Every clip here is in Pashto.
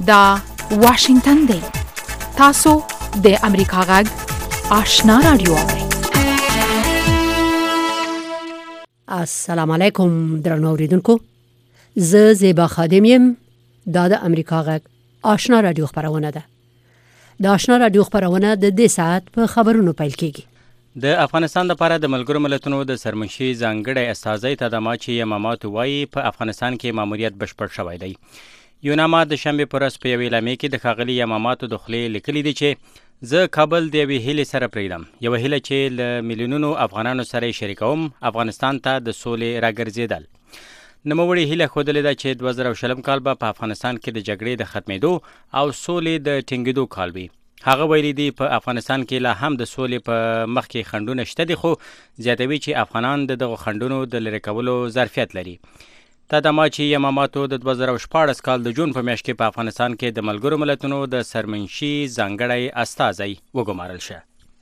دا واشنگتن دی. تاسو د امریکا غږ آشنا رادیو. السلام علیکم درنو اوریدونکو. زه زیبا خادم یم. دا د امریکا غږ آشنا رادیو خبرونه ده. د آشنا رادیو خبرونه د دې ساعت په خبرونو پیل کیږي. د افغانستان لپاره د ملګرو ملتونو د سرمنشي ځانګړی استازی تداماچی یماماتو وایي په افغانستان کې ماموریت بشپړ شوی دی. یوناما د شنبې په ورځ په یوې اعلامیې کې د ښاغلي یماماتو د خولې لیکلي دي چې زه کابل د یوې هیلې سره پرېږدم، یوه هیله چې له میلیونونو افغانانو سره یې شریکوم، افغانستان ته د سولې راګرځېدل. نوموړي هیله ښودلې ده چې 2020 کال به په افغانستان کې د جګړې د ختمېدو او سولې د ټینګېدو کال وي. هغه ویلي دي په افغانستان کې لا هم د سولې په مخ کې خنډونه شته دي، خو زیاتوي چې افغانان د دغو خنډونو د لرې کولو ظرفیت لري. تداماچی یماماتو د 2014 کال د جون په میاشت کې په افغانستان کې د ملګرو ملتونو د سرمنشي ځانګړی استازی وګمارل شه.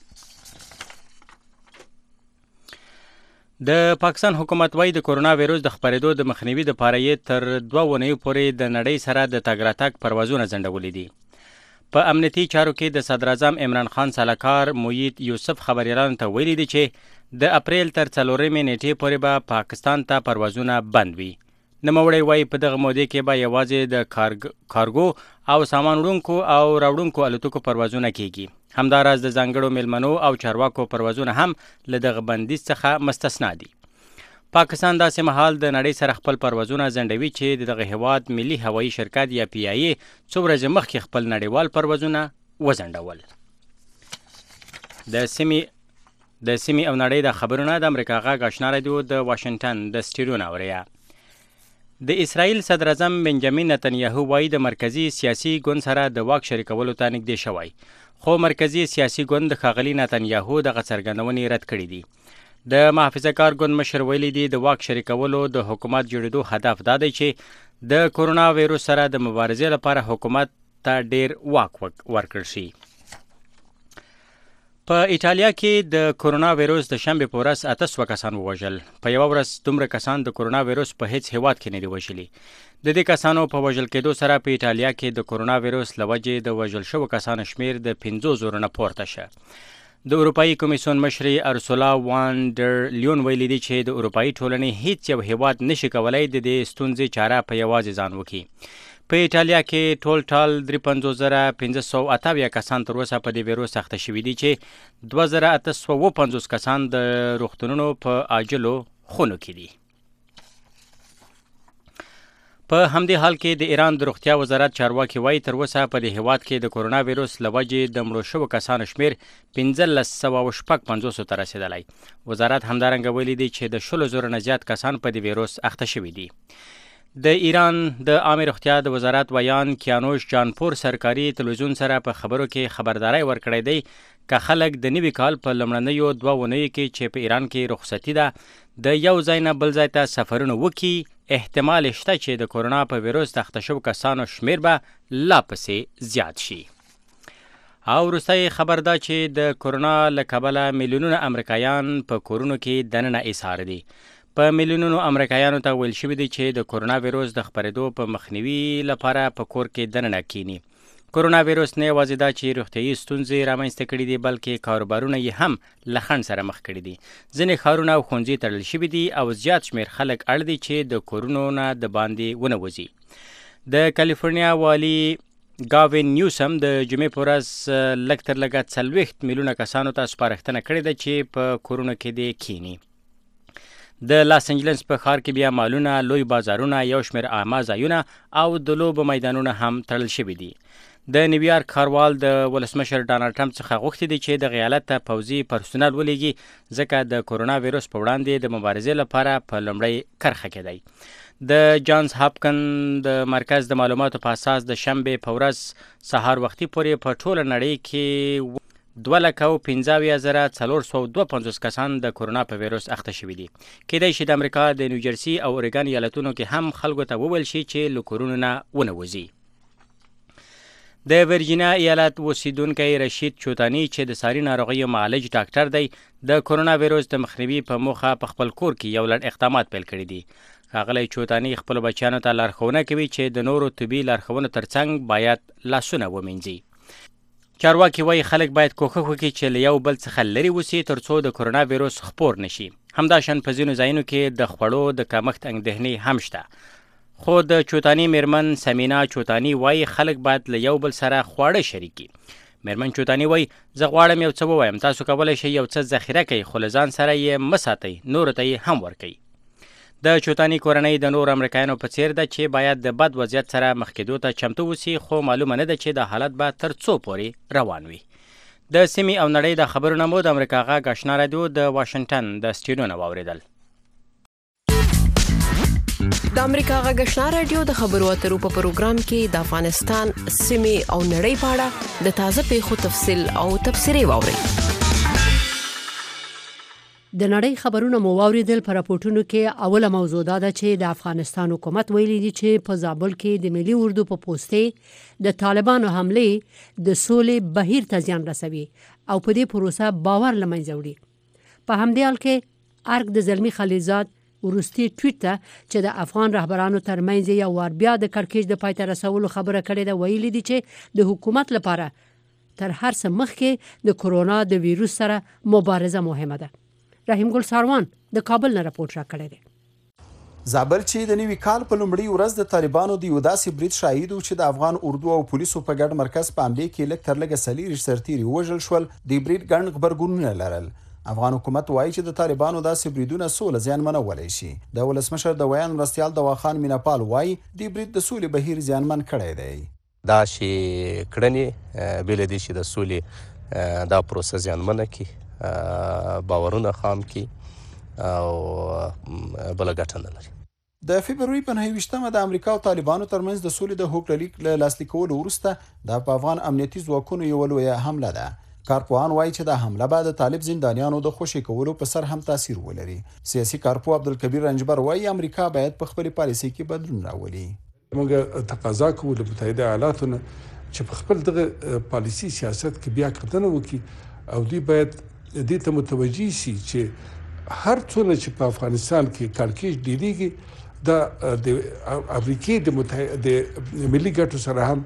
د پاکستان حکومت وايي د کرونا وایروس د خپرېدو د مخنیوي لپاره یې تر 2 اونیو پورې د نړۍ سره د تګ راتګ پروازونه ځنډولي دي. په امنیتي چارو کې د صدر اعظم عمران خان سلاکار موید یوسف خبریالانو ته ویلي دي چې د اپریل تر 4 نیټې پورې به پاکستان ته پروازونه بند وي. نوموړی وايي په دغه موده کې به یوازې د کارګو او سامان وړونکو او راوړونکو الوتکو پروازونه کیږي. همداراز د ځانګړو میلمنو او چارواکو پروازونه هم له دغه بندیز څخه مستثنا دي. پاکستان داسې مهال د نړۍ سره خپل پروازونه ځنډوي چې دغه هیواد ملي هوایي شرکت یا پی آی ای څو ورځې مخکې خپل نړیوال پروازونه وځنډول. د سیمې او نړۍ د خبرونه د امریکا غږ آشنا رادیو د واشنگټن د سټوډیو نه اوري. د اسرائیل صدر اعظم بنجامین نتنیاهو وايي د مرکزی سیاسي ګوند سره د واک شریکولو ته نږدې شوی، خو مرکزی سیاسي ګوند د ښاغلي نتنیاهو دغه څرګندونې رد کړې دي. د محافظه کار ګوند مشر ویلي دي د واک شریکولو د حکومت جوړېدو هدف دا دی چې د کرونا وایروس سره د مبارزې لپاره حکومت ته ډیر واک ورکړل شي. په ایټالیا کې د کرونا وایروس د شنبې په ورځ 800 کسان ووژل. په یوه ورځ دومره کسان د کرونا وایروس په هیڅ هیواد کې نه دي وژلي. د دې کسانو په وژل کېدو سره په ایټالیا کې د کرونا وایروس له وجې د وژل شوو کسانو شمیر د 50 نه پورته شه. د اروپایي کمیسیون مشري ارسولا وان ډر لیون ویلي دي چې د اروپایي ټولنې هیڅ یو هیواد نشي کولی د دې ستونزې چاره په یوازې ځان وکړي. په ایټالیا کې ټول 53,578 کسان تر اوسه په دې ویروس اخته شوي دي چې 2,850 کسان د روغتونونو په عاجلو خونو کې دي. په همدې حال کې د ایران د روغتیا وزارت چارواکي وایي تر اوسه په دې هیواد کې د کرونا وایروس له وجې د مړو شوو کسانو شمیر 1550 ته رسېدلی. وزارت همدارنګه ویلي دی چې د 100,000 نه زیات کسان په دې وایروس اخته شوي دي. د ایران د عامه روغتیا د وزارت ویان کیانوش جانپور سرکاري تلویزیون سره په خبرو کې خبرداري ورکړی دی که خلک د نوي کال په لومړنیو 2 اونیو کې چې په ایران کې رخصتي ده د یو ځای نه بل ځای ته سفرونه وکړي، احتمال شته چې د کرونا په ویروس اخته شوو کسانو شمیر به لا پسې زیات شي. او وروستی خبر دا چې د کرونا له کبله میلیونونه امریکایان په کورونو کې دننه ایسار دي. په میلیونونو امریکایانو ته ویل شوي دي چې د کرونا وایروس د خپرېدو په مخنیوي لپاره په کور کې دننه کینی. کرونا وایروس نه یوازې دا چې روغتیایي ستونزې رامنځته کړي دي بلکې کاروبارونه یې هم له خنډ سره مخ کړي دي. ځینې ښارونه او ښوونځي تړل شوي دي او زیات شمېر خلک اړ دي چې د کورونو نه د باندې ونه وځي. د کالیفورنیا والي ګاوین نیوسم د جمعې په ورځ لږ تر لږه 40 میلیونه کسانو ته سپارښتنه کړې ده چې په کورونو کې دې کینی. د لاس انجلس په ښار کې بیا مالونه، لوی بازارونه، یو شمېر عامه ځایونه او د لوبو میدانونه هم تړل شوي دي. د نیویارک ښاروال د ولسمشر ډانلډ ټرمپ څخه غوښتي دي چې د ایالت ته پوځي پرسونل ولېږي ځکه د کرونا وایروس په وړاندې د مبارزې لپاره په لومړۍ کرښه کې دی. د جانز هاپکن د مرکز د معلوماتو په اساس د شنبې په ورځ سهار وختي پورې په ټوله نړۍ کې 2,15,452 کسان د کرونا په وایروس اخته شوي دي. کېدای شي د امریکا د نیوجرسي او اورګان ایالتونو کې هم خلکو ته وویل شي چې له کورونو نه ونه وځي. د ورجینیا ایالت اوسیدونکی رشید چوتانی چې د ساري ناروغیو معالج ډاکټر دی د کرونا وایروس د مخنیوي په موخه په خپل کور کې یو لړ اقدامات پیل کړي دي. ښاغلی چوتانی خپل بچیانو ته لارښوونه کوي چې د نورو طبي لارښوونو ترڅنګ باید لاسونه ومینځي. چارواکي وایي خلک باید کوښښ وکړي چې له یو بل څخه لرې اوسي ترڅو د کرونا ویروس خپور نشي. همداشان په ځینو ځایونو کې د خوړو د کمښت اندېښنې هم شته. خو د چوتانی میرمن سمینا چوتانی وایي خلک باید له یو بل سره خواړه شریکي. میرمن چوتانی وایي زه غواړم یو څه ووایم، تاسو کولی شئ یو څه ذخیره کړئ خو له ځان سره یې مه ساتئ، نورو ته یې هم ورکئ. د چوتانی کورنۍ د نور امریکایانو په څیر ده چې باید د بد وضعیت سره مخ کېدو ته چمتو اوسي، خو معلومه نه ده چې د حالت به تر څو پورې روان وي. د سیمې او نړۍ د خبرونه مو د امریکا غږ آشنا رادیو د واشنگټن د سټوډیو نه واورېدل. د امریکا غږ آشنا رادیو د خبرو اترو په پروګرام کې د افغانستان سیمې او نړۍ په اړه د تازه پیښو تفصیل او تبصرې واورئ. د نړۍ خبرونه مو واوریدل. په راپورټونو کې اوله موضوع دا ده چې د افغانستان حکومت ویلي دي چې په زابل کې د ملي اردو په پوسټې د طالبانو حمله د سولې بهیر ته زیان رسوي او په دې پروسه باور له منځه وړي. په همدې حال کې ارګ د زلمی خلیلزاد ورستي ټویټ ته چې د افغان رهبرانو ترمنځ یو وار بیا د کړکېچ د پای ته رسولو خبره کړې ده، ویلي دي چې د حکومت لپاره تر هر څه مخکې د کرونا د ویروس سره مبارزه مهمه ده. رحیم ګل ساروان د کابل نه راپورټ راکړی دی. زابل چې د نوي کال په لومړۍ ورځ د طالبانو د یو داسې برید شاهد و چې د افغان اردو او پولیسو په ګډ مرکز په حملې کې لږ تر لږه 40 سرتیري وژل شول. د برید ګڼ غبرګونونه لرل. افغان حکومت وایي چې د طالبانو داسې بریدونه سوله زیانمنولی شي. د ولسمشر د ویان مرستیال دواخان میناپال وایي د برید د سولې بهیر زیانمن کړی دی. دا چې کړنې بېله دې چې د سولې دا پروسه زیانمنه کړي، باورونه خام کی او بل ګټه نه لري. د فبرवरी په 29مه د امریکا او طالبانو ترمنځ د سولې د هوکړلیک له لاسلیک کولو وروسته د افغان امنیتي ځواکونو یو لویه حمله ده. کارپوهان وایي چې د حمله به د طالب زندانیانو د خوشي کولو په سر هم تاثیر ولري. سیاسي کارپوه عبدالکبیر رنجبر وایي امریکا باید په خپل پالیسي کې بدلون راولي. موږ تقاضا کوو له متحده ایالاتو چې په خپل دغه پالیسي سیاست کې بیا کتنه وکړي او دوی باید دې ته متوجي شي چې هر څونه چې په افغانستان کې کړکېچ ډیریږي دا د امریکې د ملي ګټو سره هم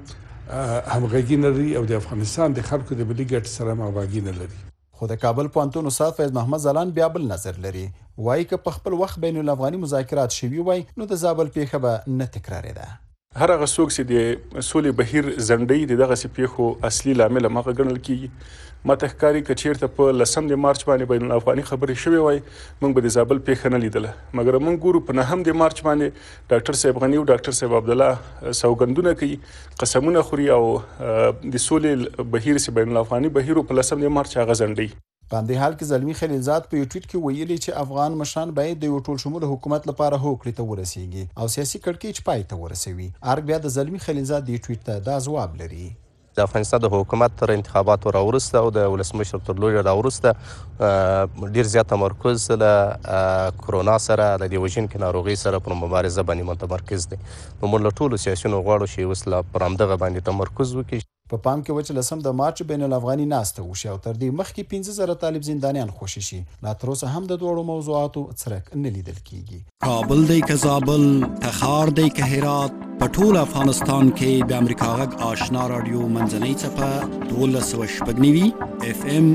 همغږي نه لري او د افغانستان د خلکو د ملي ګټو سره هم همغږي نه لري. خو د کابل پوهنتون استاد فیض محمد ځلان بیا بل نظر لري. وایي که په خپل وخت بین الافغاني مذاکرات شوي وای نو د زابل پیښه به نه تکرارېده. هر هغه څوک چې د سولې بهیر ځنډوي د دغسې پیښو اصلي لامل همغه ګڼل کېږي. ماته ښکاري که چېرته په 10 مارچ باندې بین الافغاني خبرې شوې وای موږ به د زابل پیښه نه لیدله، مګر موږ ګورو په 9 مارچ باندې ډاکټر صاحب غني او ډاکټر صاحب عبدالله سوګندونه کوي، قسمونه خوري او د سولې بهیر چې بین الافغاني بهیر په 10 مارچ هغه ځنډوي. په همدې حال کې زلمی خلیلزاد په یو ټویټ کې ویلي چې افغان مشران باید د یو ټول شموله حکومت لپاره هوکړې ته ورسیږي او سیاسي کړکېچ پای ته ورسوي. ارګ بیا د زلمی خلیلزاد دې ټویټ ته دا ځواب لري. د افغانستان د حکومت تر انتخاباتو راوروسته او د ولسمشر تر لوري راوروسته ډیر زیات تمرکز له کرونا سره د دې وژونکې ناروغۍ سره پر مبارزه باندې متمرکز دی. نو موږ له ټولو سیاسیونو غواړو چې اوس لا پر همدغه باندې تمرکز وکړي. په پام کې و چې 10 مارچ بین الافغاني ناسته وشي او تر دې مخکې 15,000 طالب زندانیان خوشي شي. لا تر اوسه هم د دوړو موضوعاتو څرک نه لیدل کیږي. کابل دی که زابل، تخار دی که هرات، په ټول افغانستان کې د امریکا غږ آشنا رادیو منځنۍ څپه 1290 FM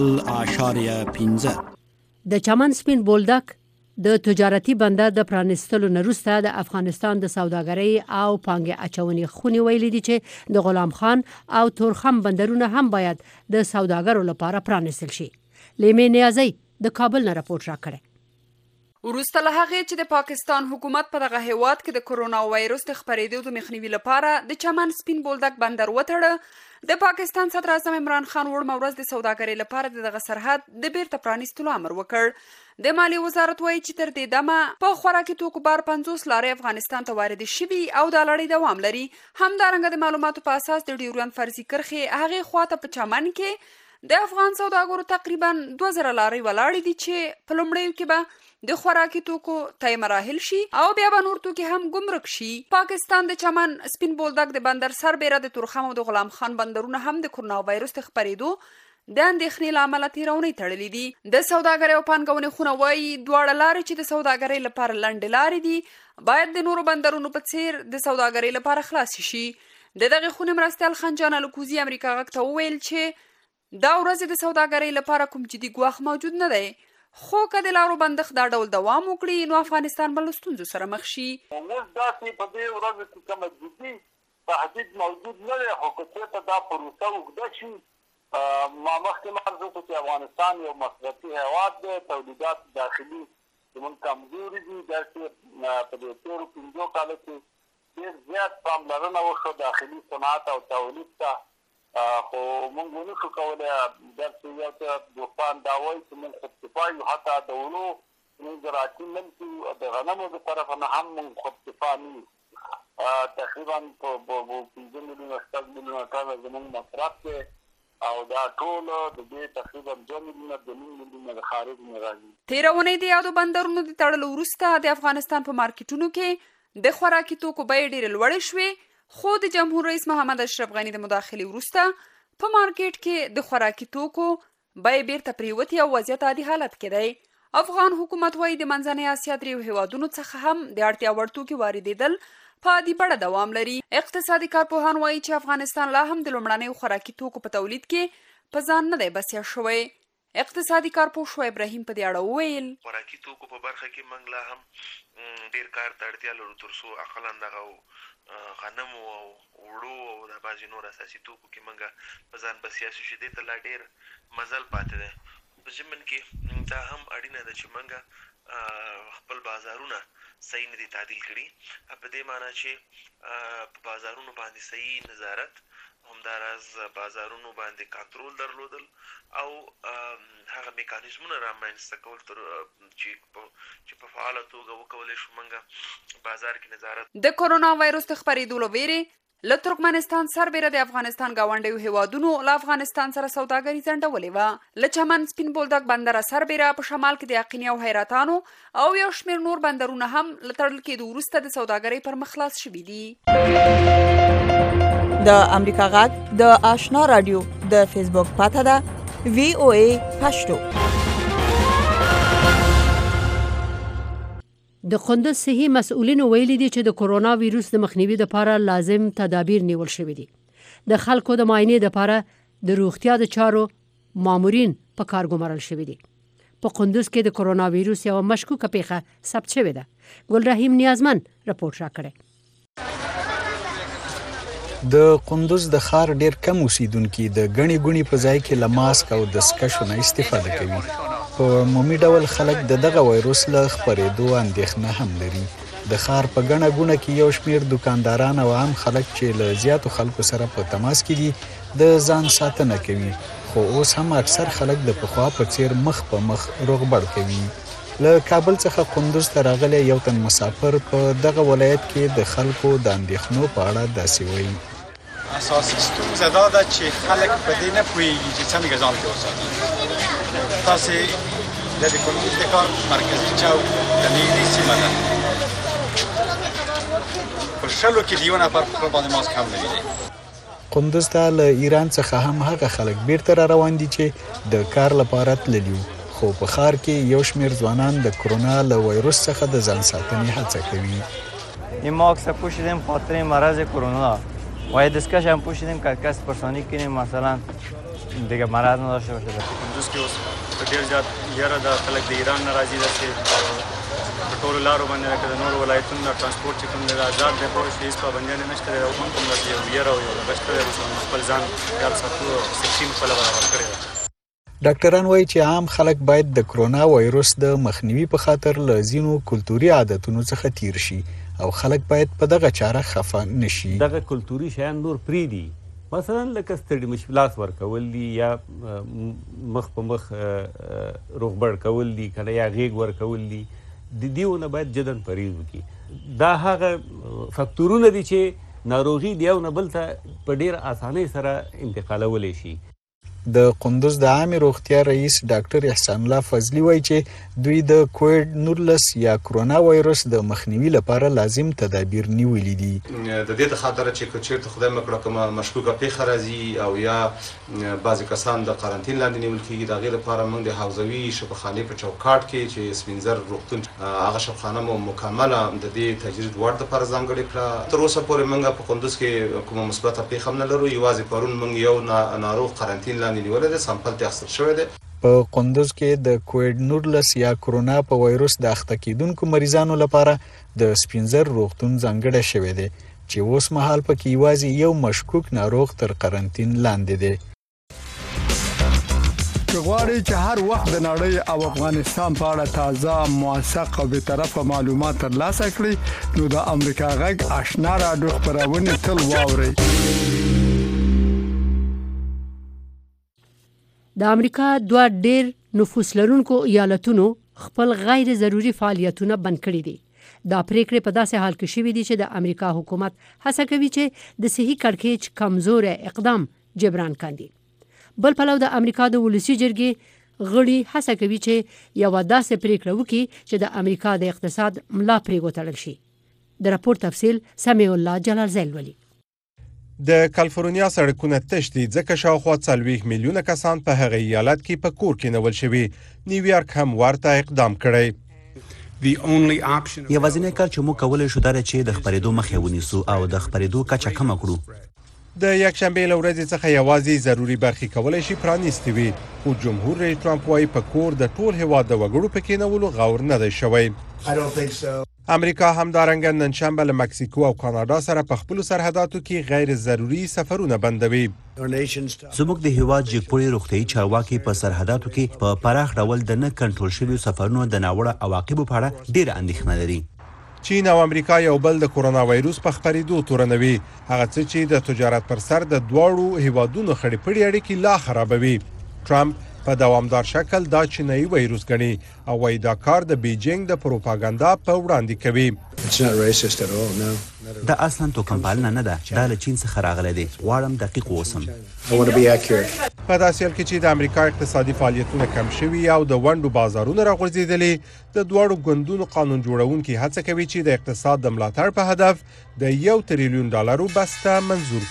0.15. د چمن سپین بولدک د تجارتي بندر د پرانستلو نه وروسته د افغانستان د سوداګرۍ او پانګې اچونې خونې ویلي دي چې د غلام خان او تورخم بندرونه هم باید د سوداګرو لپاره پرانستل شي. لیمې نیازی د کابل نه راپورټ راکړی. وروسته له هغې چې د پاکستان حکومت په دغه هیواد کې د کرونا وایرس د خپرېدو د مخنیوي لپاره د چمن سپین بولدک بندر وتړه، د پاکستان صدر اعظم عمران خان وړمه ورځ د سوداګرۍ لپاره دغه سرحد د بیرته پرانیستلو امر وکړ. د مالیې وزارت وایي چې تر دې دمه په خوراکي توکو بار 50 لارې افغانستان ته وارد شوي او دا لړۍ دوام لري. همدارنګه د معلوماتو په اساس د ډیورند فرضي کرښې هغې خواته په چمن کې د افغان سوداګرو تقریبا 2000 لارې ولاړې دي چې په لومړیو کې به د خوراکي توکو طی مراحل شي او بیا به نور توکي هم ګمرک شي. پاکستان د چمن سپین بولدک د بندر سربیره د تورخم او د غلام خان بندرونه هم د کرونا وایرس د خپرېدو د اندېښنې له امله تیرونې تړلې دي. د سوداګرۍ او پانګونې خونه وایي دواړه لارې چې د سوداګرۍ لپاره لنډې لارې دي باید د نورو بندرونو په څیر د سوداګرۍ لپاره خلاص شي. د دغه خونې مرستیال خنجان الکوزي امریکا غږ ته وویل چې دا ورځ د سوداګرۍ لپاره کوم جدي ګواښ موجود نه دی، خو که د لارو بندښت دا ډول دوام وکړي نو افغانستان به له ستونزو سره مخ شي. موږ داسې په دې ورځو کې کومه جدي تهدید موجود نه دی، خو که چېرته دا پروسه اوږده شي، ما مخکې عرض وکړو چې افغانستان یو مصرفي هېواد دی، تولیدات داخلي زموږ کمزوري دي. داسې په دې تېرو 5 کالو کې ډېر زیات پاملرنه وشوه داخلي صنعت او تولید ته، خو موږ ونه شو کولی داسې یو څه دوستان دا وایي چې موږ خودکفا یو، حتی د ونو موږ زراعتي ملک د غنمو د طرفه نه هم موږ خودکفا نه یو. تقریبا په 5 میلیونه 6 میلیونه ټنه زموږ مصرف دی او دا ټول د دې تقریبا 2 میلیونه 2 میلیونه د خارج نه راځي. تېره اونۍ د یادو بندرونو د تړلو وروسته د افغانستان په مارکیټونو کې د خوراکي توکو بیې ډېرې لوړې شوې، خو د جمهور رئیس محمد اشرف غني د مداخلې وروسته په مارکیټ کې د خوراکي توکو بیې بیرته پریوتې او وضعیت عادي حالت کې دی. افغان حکومت وايي د منځنۍ اسیا دریو هیوادونو څخه هم د اړتیا وړ توکي واردېدل په عادي بڼه دوام لري. اقتصادي کارپوهان وایي چې افغانستان لا هم د لومړنیو خوراکي توکو په تولید کې په ځان نه دی بسیا شوی. اقتصادي کارپوه شعیب ابراهیم په دې اړه وویل خوراکي توکو په برخه کې موږ لا هم ډېر کار ته اړتیا لرو تر څو اقلا دغه غنمو او اوړو او د بعضې نور اساسي توکو کې موږ په ځان بسیا شو چې دې ته لا ډېر مزل پاتې دی. په ضمن کې دا هم اړینه ده چې موږ خپل بازارونه صحیح نه دي تعدیل کړي، په دې معنی چې په بازارونو باندې صحیح نظارت، همداراز بازارونو باندې کنټرول درلودل او هغه میکانیزمونه رامنځته کول چې په فعاله توګه وکولی شو موږ بازار کې نظارت. د کرونا وایرس د خپرېدو له ویرې له ترکمنستان سربېره د افغانستان ګاونډیو هیوادونو له افغانستان سره سوداګري ځنډولې وه. له چمن سپین بولدک بندره سربېره په شمال کې د یقیني او حیرتانو او یو شمېر نور بندرونه هم له تړل کېدو وروسته د سوداګرۍ پر مخ خلاص شوي دي. د امریکا غږ د آشنا رادیو د فیسبوک پاته ده VOA پښتو. د کندز صحي مسؤلینو ویلي دي چې د کرونا وایروس د مخنیوي لپاره لازم تدابیر نیول شوي دي. د خلکو د معاینې لپاره د روغتیا د چارو مامورین په کار ګمارل شوي دي. په کندز کې د کرونا وایروس یو مشکوکه پیښه ثبت شوې ده. ګل رحیم نیازمن رپورټ راکړی. د کندز د ښار ډیر کم اوسیدونکو د غنی غونی په ځای کې له ماسک او د سکشو نه استفاده کوي. په عمومي ډول خلک دغه وایروس له خپرېدو اندېښنه هم لري. د ښار په ګڼه ګوڼه کې یو شمېر دکانداران او عام خلک چې له زیاتو خلکو سره په تماس کې دي د ځان ساتنه کوي، خو اوس هم اکثر خلک د پخوا په څیر مخ په مخ روغبړ کوي. له کابل څخه کندز ته راغلی یو تن مسافر په دغه ولایت کې د خلکو د اندېښنو په اړه داسې وایي. اساسي ستونزه دا ده چې خلک په دې نه پوهېږي چې څنګه ځان کې وساتي. تاسې د کندز د کار مرکزي چوک د نږدې سیمه ده، په 100 کې د یو نفر په خپل باندې ماسک هم نه وي. کندز ته له ایران څخه هم هغه خلک بیرته را روان دي چې د کار لپاره تللي، خو په ښار کې یو شمېر ځوانان د کرونا له وایروس څخه د ځان ساتنې هڅه کوي. این ماسک پوشیدیم خاطر مرض کرونا و دستکش هم پوشیدیم که کس پرسانی کنیم مثلا دیگه مرض نداشته باشه. کندز کې اوس ډېر زیات یاره د خلک د ایران نه راځي چې په ټولو لارو باندې لکه د نورو ولایتونو د ټرانسپورټ چې کوم دی آزاد دی، خو هېڅ پابندیانې نشته دی او هم کوم داسې یو یاره او یو لګښت دی، مثلا خپل ځان خیال ساتو او سیفټي خپله برابر کړې ده. ډاکټران وایي چې عام خلک باید د کرونا وایروس د مخنیوي په خاطر له ځینو کلتوري عادتونو څخه تیر شي او خلک باید په دغه چاره خفه نشي. دغه کلتوري شیان نور پریدي، مثلا لکه ستړي مش لاس ورکول دي یا مخ په مخ روغبړ کول دي کنه یا غیږ ورکول دي، د دیونه باید جدن پرهیز وکړي. دا هغه فکتورونه دي چې ناروغي د یو نه بل ته په ډېر اسانۍ سره انتقالولی شي. د قندوز د عامه روغتیا رئیس ډاکټر احسان الله فضلی وایي چې دوی د کووډ 19 یا کرونا وایرس د مخنیوي لپاره لازم تدابیر نیولي دي. د دې د خاطر چې چیرته خدای مکړه کومه مشکوکه پیښه راځي او یا بعضی کسان د قرنټین لاندې نیول کیږي، د غیر لپاره موږ د حوزوي شفاخانه په چوکاټ کې چې سپینزر روغتون هغه شفاخانه مو مکمله د دې تجربه ورته لپاره ځانګړې کړه. تر اوسه پورې موږ په قندوز کې کومه مثبته پیښه نه لرو، یوازې پرون موږ یو ناروغ قرنټین لاندې نیولې ده، سامپل ته اخیستل شوی دی. په قندوز کې د کووډ 19 یا کرونا په وایرس د اخته کیدونکو مریضانو لپاره د سپینزر روغتون ځانګړی شوی دی چې اوس مهال پکې یوازې یو مشکوک ناروغ تر قرنټین لاندې دی. غواړئ چې هر وخت د نړۍ او افغانستان په اړه تازه، موثق او بیطرفه معلومات ترلاسه کړئ نو د امریکا غږ آشنا رادیو خپرونه تل واورئ. د امریکا دوه ډېر نفوس لرونکو ایالتونو خپل غیر ضروري فعالیتونه بند کړي دي. دا پریکړې په داسې حال کې شوې دي چې د امریکا حکومت هڅه کوي چې د صحي کړکېچ کمزور اقدام جبران کړي. بل پلو د امریکا د ولسی جرګې غړي هڅه کوي چې یو داسې پریکړه وکړي چې د امریکا د اقتصاد ملا پریږدل شي. د راپور تفصیل سمیع الله جلال زیلولی. د کالیفورنیا سړکونه تش دي ځکه شاوخوا 40 میلیونه کسان په هغه ایالت کې په کور کې نیول شوي. نیویارک هم ورته اقدام کړی. یوازینی کار چې موږ کولی شو دا چې د خپرېدو مخه ونیسو او د خپرېدو کچه کمه کړو. د یکشنبې له ورځې څخه یوازې ضروري برخې کولی شي پرانیستې وي، خو جمهور رئیس ټرمپ وایي په کور د ټول هېواد د وګړو په کېنولو غور نه دی شوی. امریکا همدارنګه نن شنبه له مکسیکو او کاناډا سره په خپلو سرحداتو کې غیر ضروري سفرونه بندوي. زموږ د هېواد جګپوړي روغتیايي چارواکي په سرحداتو کې په پراخ ډول د نه کنټرول شویو سفرونو د ناوړه عواقبو په اړه ډېره اندېښنه لري. چین او امریکا یو بل د کرونا وایروس په خپرېدو تورنوي، هغه څه چې د تجارت پر سر د دواړو هیوادونو خړې پړې اړیکې لا خرابوي. ټرمپ په دوامدار شکل دا چینایي وایروس ګڼي او وايي دا کار د بیجینګ د پروپاګاندا په وړاندې کوي. دا اصلا توکمپالنه نه ده، دا له چین څخه راغلی دی. غواړم دقیق اوسم. په داسې حال کې چې د امریکا اقتصادي فعالیتونه کم شوي او د ونډو بازارونه راغورځېدلي، د دواړو ګوندونو قانون جوړونکي هڅه کوي چې د اقتصاد د ملاتړ په هدف د $1 تریلیون بسته منظور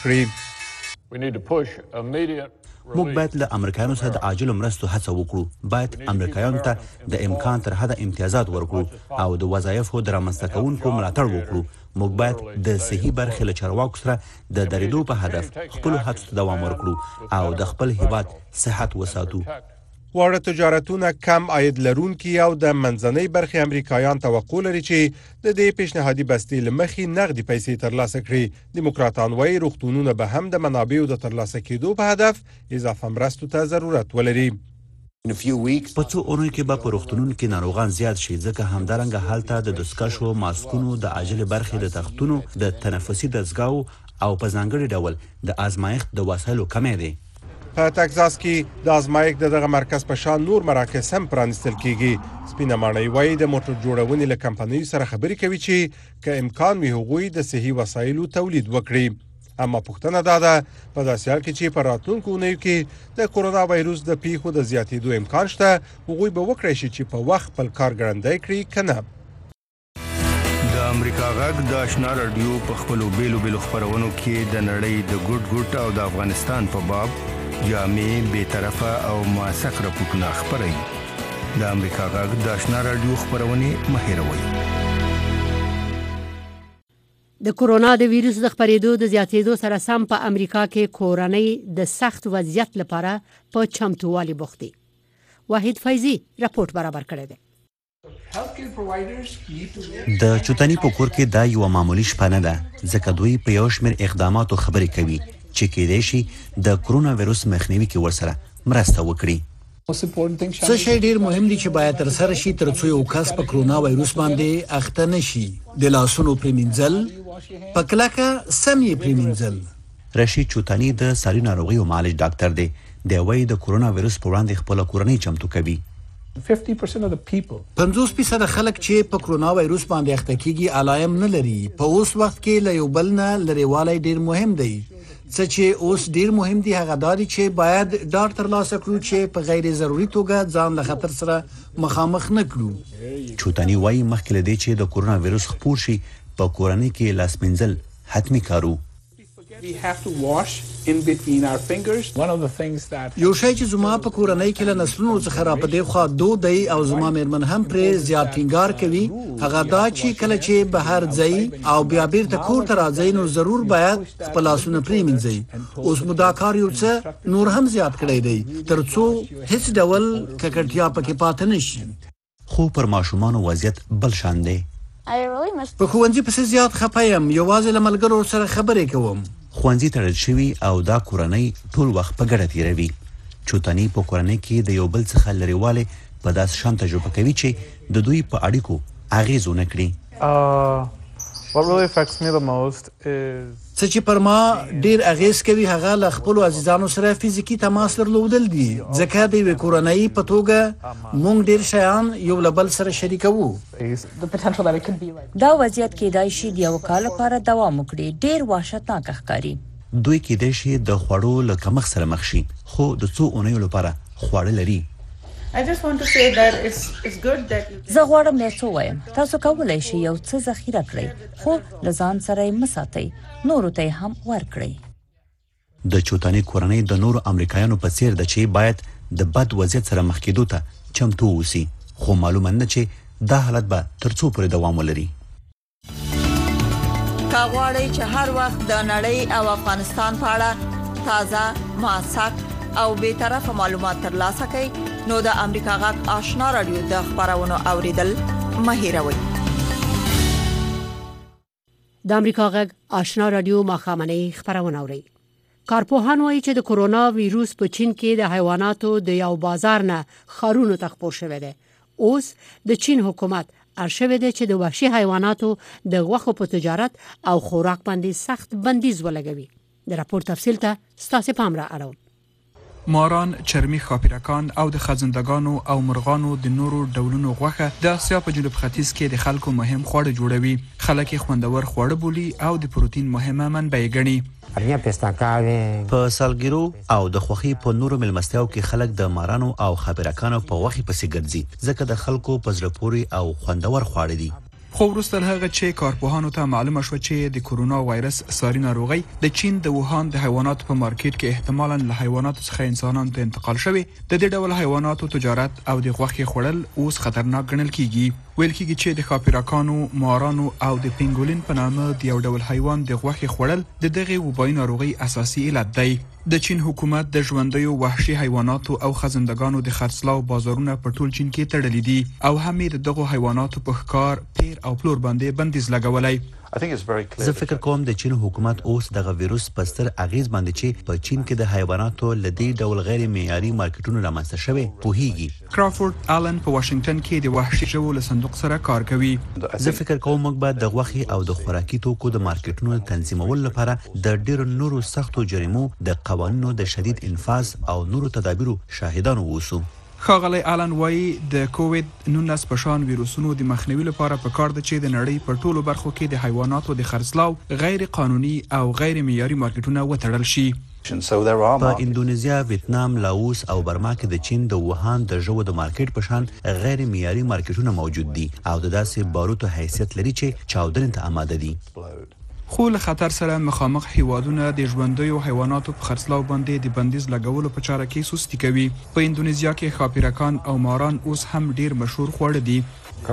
کړي. موږ باید له امریکایانو سره د عاجلو مرستو هڅه وکړو. باید امریکایانو ته د امکان تر حده امتیازات ورکړو او د وظایفو د رامنځته کوونکو ملاتړ وکړو. موږ باید د صحي برخې له چارواکو سره د درېدو په هدف خپلو هڅو ته دوام ورکړو او د خپل هیواد صحت وساتو. واړه تجارتونه کم عاید لرونکي او د منځنۍ برخې امریکایان توقع لري چې د دې پیشنهادي بستې له مخې نغدي پیسې ترلاسه کړي. دیموکراتان وایي روغتونونه به هم د منابعو د ترلاسه کېدو په هدف اضافه مرستو ته ضرورت ولري. په څو اونیو کې به په روغتونونو کې ناروغان زیات شي، ځکه همدارنګه هلته د دستکشو، ماسکونو، د عاجلې برخې د تختونو، د تنفسي دستګاهو او په ځانګړي ډول د ازمایښت د وسایلو کمی دی. په تکزاس کې د ازمایښت دغه مرکز په شان نور مراکز هم پرانیستل کیږي. سپینه ماڼۍ وایي د موټر جوړونې له کمپنیو سره خبرې کوي چې که امکان وي هغوی د صحي وسایلو تولید وکړي. اما پوښتنه دا ده په داسې حال کې چې په راتلونکو اونیو کې د کرونا وایروس د پیښو د زیاتېدو امکان شته، هغوی به وکړی شي چې په وخت خپل کار ګړندی کړي که نه. د امریکا غږ د آشنا رادیو په خپلو بیلو خپرونو کې د نړۍ د ګوټ او د افغانستان په باب جامع، بیطرفه او موثق راپورټونه خپروي. د امریکا غږ د آشنا رادیو خپرونې مه هېروئ. د کرونا د ویروس د خپرېدو د زیاتېدو سره سم په امریکا کې کورنۍ د سخت وضعیت لپاره په چمتووالي بوخت دي. واحد فیضي راپورټ برابر کړی دی. د چوتني په کور کې دا یو معمولی شپه نه ده، ځکه دوی په یو شمېر اقداماتو خبرې کوي چې کېدای شي د کرونا ویروس مخنیوي کې ورسره مرسته وکړي. څه شی ډیر مهم دي چې باید تر سره شي ترڅو یو کس په کرونا وایروس باندې اخته نشي. د لاسونو پریمنځل، په کلکه سم یې پریمنځل. رشید چوتنی د ساري ناروغیو معالج ډاکټر دی. دی وایي د کرونا ویروس په وړاندې خپله کورنۍ چمتو کوي. 50% خلک چې په کرونا وایروس باندې اخته کیږي علایم نه لري. په اوس وخت کې له یو بل نه لرېوالی ډیر مهم دی. څه چې اوس ډیر مهم دی هغه دا دی چې باید ډاډ ترلاسه کړو چې په غیر ضروري توګه ځان له خطر سره مخامخ نه کړو. چوتانی وایي مخکې له دې چې د کورونا وایرس خپور شي په کورنۍ کې لاس مینځل حتمی کارو. یو شی چې زما په کورنۍ کې له نسلونو څخه را پدې خو دود دی او زما مېرمن هم پرې زیات ټینګار کوي هغه دا چې کله چې بهر ځي او بیا بیرته کور ته راځي نو ضرور باید خپل لاسونه پرې مینځي. اوس مو دا کار یو څه نور هم زیات کړی دی ترڅو هیڅ ډول ککړتیا پکې پاتې نشي. خو پر ماشومانو وضعیت بل شان دی. په ښوونځي پسې زیات خفه یم یوازې له ملګرو سره خبرې کوم. ښوونځي تړل شوي او دا کورنۍ ټول وخت په ګډه تیروي. چوتانی په کورنۍ کې د یو بل څخه لرېوالی په داس شان تجربه کوي چې د دوی په اړیکو اغیز ونه کړي. څه چې پر ما ډیر اغیز کوي هغه له خپل عزیزانو سره فزیکی تماس درلودل دي ځکه د یو کورنۍ په توګه مونږ ډیر شیان یو له بل سره شریکوو. دا وضعیت کېدای شي د یو کال لپاره دوام وکړي. ډیر وحشتناک ښکاري. دوی کېدای شي د خوړو له کمښت سره مخ شي خو د څو اونیو لپاره خواړه لري. زه غواړم یو څه وایم. تاسو کولای شئ یو څه ذخیره کړئ خو له ځان سره یې مه ساتئ نورو ته یې هم ورکړئ. د چوتانی کورنۍ د نورو امریکایانو په څیر ده چې باید د بد وضعیت سره مخ کېدو ته چمتو اوسي خو معلومه نه چې دا حالت به تر څو پورې دوام ولري. که غواړئ چې هر وخت د نړۍ او افغانستان په اړه تازه موثق او بیطرفه معلومات ترلاسه کړئ نو د امریکا غږ آشنا رادیو د خبرونو اوریدل مه هیروئ. د امریکا غږ آشنا رادیو ماښامنۍ خبرونه اوري. کارپوهان وایي چې د کرونا وایروس په چین کې د حیواناتو د یو بازار نه خارونو ته خپور شوی دی. اوس د چین حکومت ارشوي دی چې د وحشي حیواناتو د غوښو په تجارت او خوراک باندې سخت بندیز ولګوي. د راپور تفصیل ته ستاسو پام را اړوم. ماران، چرمی خاپیرکان او د خزندگانو او مرغانو د نورو ډولونو غوښه د اسیا په جنوب ختیځ کې د خلکو مهم خواړه جوړوي. خلک خوندور خواړه بولي او د پروتین مهمه منبع ګڼي. په سالګرو او د خوخي په نورو ملمستیاو کې خلک د مارانو او خاپیرکانو په غوښې پسې ګرځي ځکه د خلکو په زړه پورې او خوندور خواړه دي. خو وروسته له هغه چې کارپوهانو ته معلومه شوه چې د کورونا وایرس ساري ناروغي د چین د ووهان د حیواناتو په مارکیټ کې احتمالاً له حیواناتو څخه انسانانو ته انتقال شوی، د دې ډول حیواناتو تجارت او د غوښې خوړل اوس خطرناک ګڼل کیږي. ویل کیږي چې د خاپیرکانو، مارانو او د پینګولین په نامه د یو ډول حیوان د غوښې خوړل د دغه وبایي ناروغي اساسي علت دی. د چین حکومت د ژوندیو وحشي حیواناتو او خزندگانو د خرڅلاو بازارونه په ټول چین کې تړلي دي او هم د دغو حیواناتو په ښکار، پیر او پلور باندې بندیز لګولای. زه فکر کوم د چین حکومت اوس دغه ویروس په ستر اغیز باندې چې په چین کې د حیواناتو لدی ډول غیر معیاري مارکیټونو رامنځته شوی پوهیږي. کرافورد آلن په واشنگټن کې د وحشي ژوو له صندوق سره کار کوي. زه فکر کوم موږ باید د غوښې او د خوراکي توکو د مارکیټونو تنظیمولو لپاره د ډیرو نورو سختو جریمو د قوانینو د شدید انفاذ او نورو تدابیرو شاهدان اوسو. ښاغلی آلن وایي د کووید-19 په شان ویروسونو د مخنیوي لپاره پکار ده چې د نړۍ په ټولو برخو کې د حیواناتو د خرڅلاو غیر قانوني او غیر معیاري مارکیټونه وتړل شي. په اندونیزیا، ویتنام، لاوس او برما کې د چین د ووهان د ژوو د مارکیټ په شان غیر معیاري مارکیټونه موجود دي او د داسې باروتو حیثیت لري چې چاودنې ته آماده دي. خو له خطر سره مخامخ هیوادونه د ژوندیو حیواناتو په خرڅلاو باندې د بندیز لګولو په چاره کې سستی کوي. په اندونیزیا کې خاپیرکان او ماران اوس هم ډیر مشهور خواړه دي.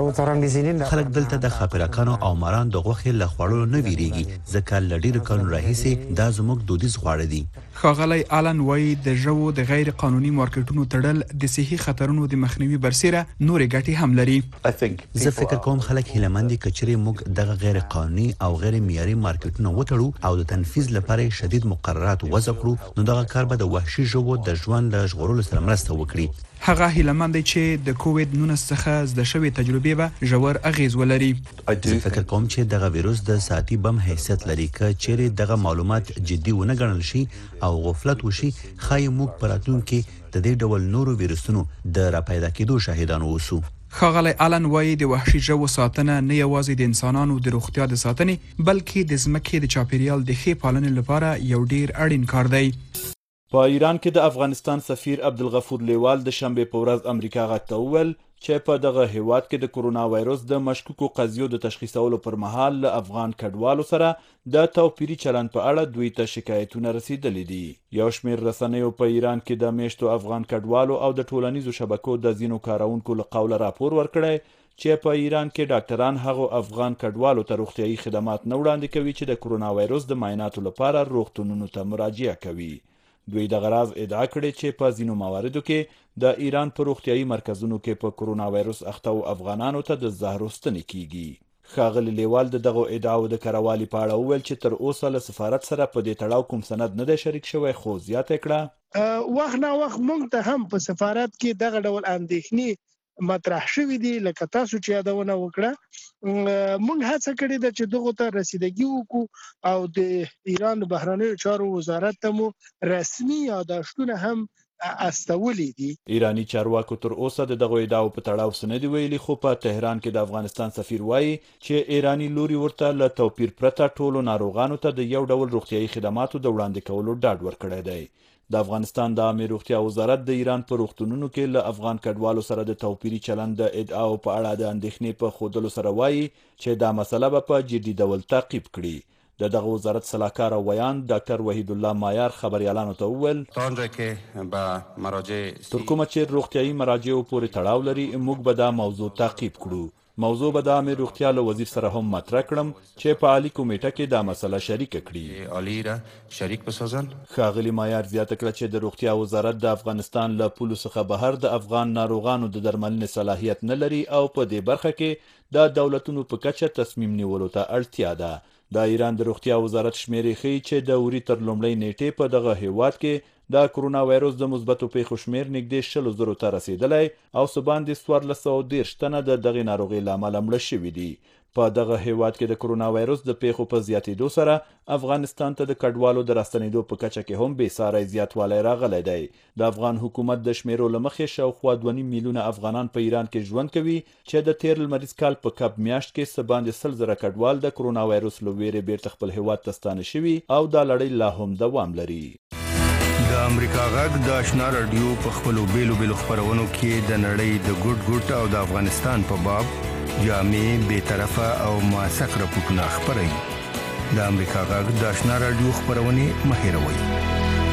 خلک دلته د خاپیرکانو او ماران د غوښې له خوړلو نه ویریږي ځکه له ډیرو کلونو راهیسې دا زموږ دودیز خواړه دي. ښاغلی آلن وایي د ژوو د غیر قانوني مارکیټونو تړل د صحي خطرونو د مخنیوي برسیره نورې ګټې هم لري. زه فکر کوم خلک هیله مند دي که چیرې موږ دغه غیر قانوني او غیر معیاري مارکیټونه وتړو او د تنفیذ لپاره شدید مقررات وضع کړو نو دغه کار به د وحشي ژوو د ژوند له ژغورلو سره مرسته وکړي. هغه هیله مند دی چې د کووید-19 څخه زده شوې تجربې به ژور اغیز ولري. زه فکر کوم چې دغه ویروس د ساعتي بم حیثیت لري که چیرې دغه معلومات جدي ونه ګڼل شي او غفلت وشي ښایي موږ په راتلونکي د دې ډول نورو ویروسونو د راپیدا کېدو شاهدان اوسو. ښاغلی آلن وایي د وحشي ژوو ساتنه نه یوازې د انسانانو د روغتیا د ساتنې بلکې د ځمکې د چاپیریال د ښې پالنې لپاره یو ډیر اړین کار دی. په ایران کې د افغانستان سفیر عبدالغفور لیوال د شنبې په ورځ امریکا غږ ته وویل چې په دغه هیواد کې د کرونا وایرس د مشکوکو قضیو د تشخیصولو پر مهال له افغان کډوالو سره د توپیري چلند په اړه دوی ته شکایتونه رسیدلي دي. یو شمېر رسنیو په ایران کې د میشتو افغان کډوالو او د ټولنیزو شبکو د ځینو کارونکو له قوله راپور ورکړی چې په ایران کې ډاکټران هغو افغان کډوالو ته روغتیایي خدمات نه وړاندې کوي چې د کرونا وایرس د معایناتو لپاره روغتونونو ته مراجعه کوي. دوی د غراز ادعا کړې چې په ځینو مواردو کې د ایران په روغتیایي مرکزونو کې په کرونا وایرس اخته افغانانو ته د زهرو ستنې کیږي. ښاغلی لیوال د دغو ادعاو د کروالي په اړه وویل چې تر اوسه له سفارت سره په دې تړاو کوم سند نه دی شریک شوی، خو زیاته کړه وخت نه وخت موږ ته هم په سفارت کې دغه ډول اندېښنې مطرح شوې دي، لکه تاسو چې یادونه وکړه. موږ هڅه کړې ده چې دغه ته رسیدګي وکړو او د ایران بهرنیو چارو وزارت ته مو رسمي یادښتونه هم استولې دي. ایرانی چارواکو تر اوسه د دغه ادعاو په تړاو څه نه دي ویلي، خو په تهران کې د افغانستان سفیر وایي چې ایرانی لوري ورته له توپیر پرته ټولو ناروغانو ته د یو ډول روغتیایي خدماتو د وړاندې کولو ډاډ ورکړی دی. د افغانستان د عامه روغتیا وزارت د ایران په روغتونونو کې له افغان کډوالو سره د توپیري چلند د ادعاو په اړه د اندېښنې په ښودلو سره وایي چې دا مسله به په جدي ډول تعقیب کړي. د دغه وزارت سلاکار او ویان ډاکټر وحید الله مایار خبریالانو ته وویل تر کومه چې روغتیایي مراجعو پورې تړاو لري موږ به دا موضوع تعقیب کړو. موضوع به د عامه روغتیا له وزیر سره هم مطرح کړم چې په عالی کمیټه کې دا مسله شریک کړي. ښاغلی مایار زیاته کړه چې د روغتیا وزارت د افغانستان له پولو څخه بهر د افغان ناروغانو د درملنې صلاحیت نه لري او په دې برخه کې د دولتونو په کچه تصمیم نیولو ته اړتیا ده. د ایران د روغتیا وزارت شمیرې ښیي چې د وري تر لومړۍ نیټې په دغه هیواد کې د کرونا وایرس د مثبتو پیښو شمیر نږدې 100,000 ته رسیدلی او څه باندې 1430 تنه د دغې ناروغۍ له امله مړه شوي دي. په دغه هیواد کې د کرونا وایرس د پیښو په زیاتېدو سره افغانستان ته د کډوالو د راستنېدو په کچه کې هم بې ساری زیاتوالی راغلی دی. د افغان حکومت د شمیرو له مخې شاوخوا 2.5 میلیونه افغانان په ایران کې ژوند کوي چې د تیر لمریز کال په کب میاشت کې څه باندې 100,000 کډوال د کرونا وایرس له ویرې بیرته خپل هیواد ته ستانه شوي او دا لړۍ لا هم دوام لري. د امریکا غږ د آشنا رادیو په خپلو بیلو خپرونو کې د نړۍ د ګوټ او د افغانستان په باب جامع، بی‌طرفه او موثق راپورټونه خپروي. د امریکا غږ د آشنا رادیو خپرونې مه هېروئ.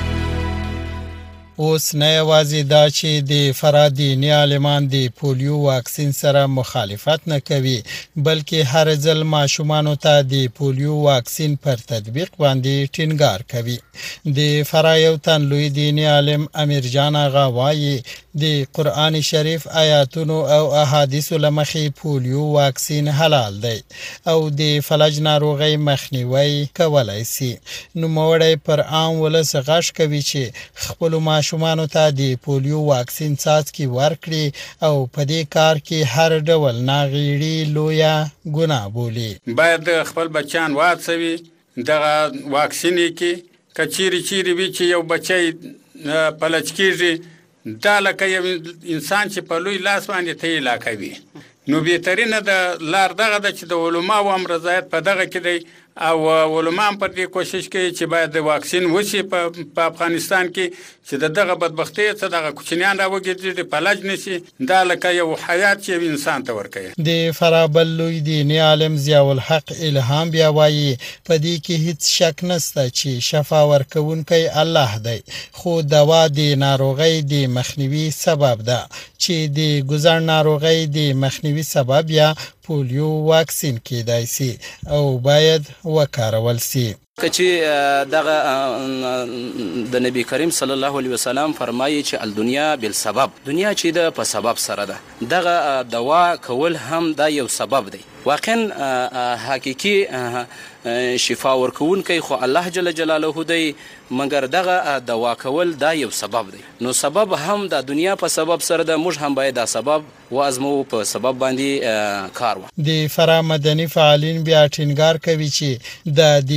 اوس نه یوازې دا چې د فراه دیني عالمان د پولیو واکسین سره مخالفت نه کوي بلکې هر ځل ماشومانو ته د پولیو واکسین پر تطبیق باندې ټینګار کوي. د فراه یو تن لوی دیني عالم امیر جان آغا وایي د قرآن شریف آیاتونو او احادیثو له مخې پولیو واکسین حلال دی او د فلج ناروغۍ مخنیوی کولی سي. نوموړی پر عام ولس غږ کوي چې خپلو ماشومانو ته د پولیو واکسین څاڅکي ورکړي او په دې کار کې هر ډول ناغېړي لویه ګناه بولي. باید خپل بچیان وهڅوي دغه واکسین کې که چیرې وي چې یو بچی فلج کېږي دا لکه یو انسان چې په لوی لاس باندې ته یې لا کوي. نو بهترینه د لار دغه ده چې د علماو هم رضایت په دغه کې دی او علما هم پر دې کوشش کوي چې باید د واکسین وشي په افغانستان کې چې دغه بدبختۍ څخه دغه کوچنیان راوګرځي فلج نشي. دا لکه یو حیات چې انسان ته ورکوي. د فراه بل لوی دیني عالم ضیاء الحق الهام بیا وایي په دې کې هیڅ شک نشته چې شفا ورکوونکی الله دی خو دوا د ناروغۍ د مخنیوي سبب ده چې د ګزر ناروغۍ د مخنیوي سبب یا پولیو واکسین کېدای سي او باید وکارول سي. چې دغه د نبی کریم صلی الله علیه وسلم فرمایي چې الدنیا بالسبب، دنیا چې ده په سبب سره ده. دغه دوا کول هم دا یو سبب دی. واقعا حقیقي شفا ورکوونکی خو الله جل جلاله دی مګر دغه دوا کول دا یو سبب دی. نو سبب هم د دنیا په سبب سره ده، موږ هم باید دا سبب وازمو په سبب باندې کار وکړو. د فراه مدني فعالین بیا ټینګار کوي چې د دینی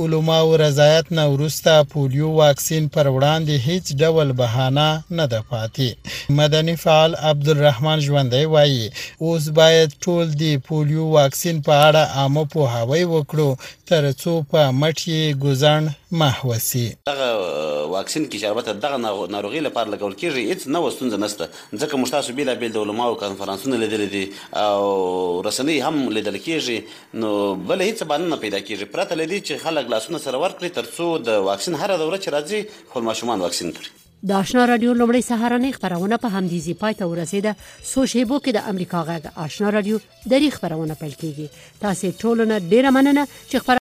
علماو رضایت نه وروسته پولیو واکسین پر وړاندې هیڅ ډول بهانه نه ده پاتې. مدني فعال عبدالرحمن ژوندی وایي اوس باید ټول د پولیو واکسین په اړه عامه پوهاوی وکړو تر څو په مټ یې ګوزڼ محو سي. دغه واکسین کې چې البته دغه ناروغي لپاره لګول کېږي هیڅ نوې ستونزه نشته، ځکه موږ تاسو بېلابېل د علماو کنفرانسونه لیدلي دي او رسنۍ هم لیدل کېږي، نو بله هیڅ بهانه نه پیدا کېږي پرته له دې چې خلک لاسونه سره ورکړي تر څو د واکسین هره دوره چې راځي خپل ماشومان واکسین کړي. د آشنا رادیو لومړی سهارنۍ خپرونه په همدې ځای پای ته ورسېده. څو شیبو کې د امریکا غږ آشنا رادیو درې خپرونه پیل کېږي. تاسې ټولو نه ډېره مننه چې خپرونه